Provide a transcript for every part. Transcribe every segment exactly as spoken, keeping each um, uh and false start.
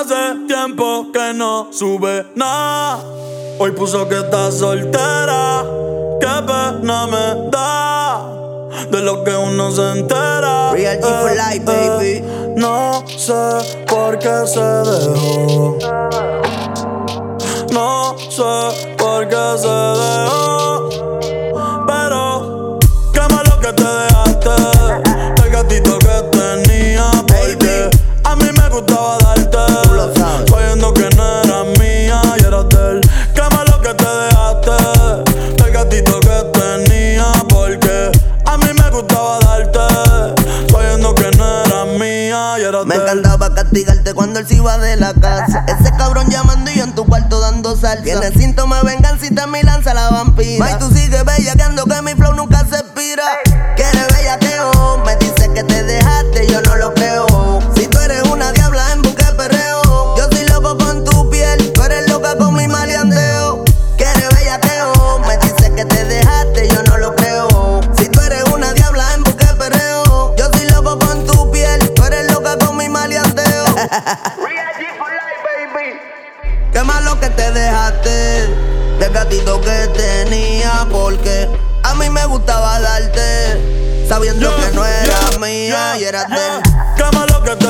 Hace tiempo que no sube nada. Hoy puso que está soltera. Qué pena me da de lo que uno se entera. Real G for life, baby. No sé por qué se dejó. No sé por qué se dejó. Pero qué malo que te dejaste el gatito que tenía. Porque a mí me gustaba darte, sabiendo que no era mía y eras de él. Qué malo que te dejaste el gatito que tenía. Porque a mí me gustaba darte, sabiendo que no era mía y eras de él. Me encantaba castigarte cuando él se iba de la casa. Ese cabrón llamando y yo en tu cuarto dando salsa. Tiene síntomas de vengancita en mi lanza la vampira. Y tú sigues bellaqueando que mi flow nunca se expira. Quieres bellaqueo, me dice que te dejaste, yo no lo creo. Si tú eres una diabla en busca de perreo, yo soy loco con tu piel, tú eres loca con mi maleanteo. Quieres bellaqueo, me dice que te dejaste, yo no lo creo. Si tú eres una diabla en busca de perreo, yo soy loco con tu piel, tú eres loca con mi maleanteo. Real G for life, baby. Qué malo que te dejaste del gatito que tenía, porque a mí me gustaba darte, sabiendo Yeah, que no era yeah, mía yeah, y eras yeah. de él. Qué malo que te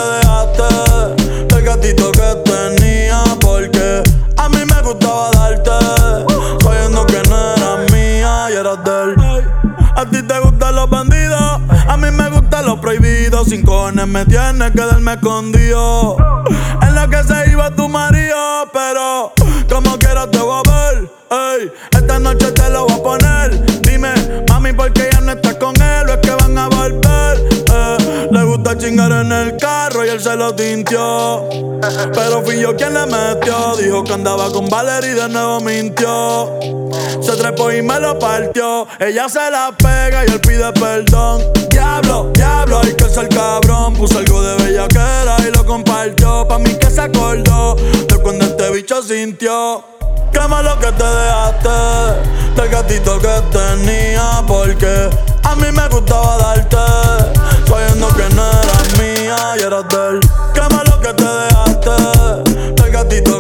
dejaste del gatito que tenía, porque a mí me gustaba darte, sabiendo que no era mía y eras de él. A ti te gustan los bandidos, a mí me gustan los prohibidos. Sin cojones me tienes que darme escondido en la que se iba tu marido, pero como quiera te voy a ver. Ey, esta noche te lo voy a poner. Dime, mami, ¿por qué ya no estás con él? ¿O es que van a volver? Eh, le gusta chingar en el carro y él se lo tintió, pero fui yo quien le metió. Dijo que andaba con Valerie y de nuevo mintió. Se trepó y me lo partió. Ella se la pega y él pide perdón. Diablo, diablo, hay que ser cabrón. Puso algo de bellaquera y lo compartió. Pa' mí que se acordó de cuando este bicho sintió. Qué malo que te dejaste del gatito que tenía, porque a mí me gustaba darte, sabiendo que no eras mía y eras de él. Qué malo que te dejaste del gatito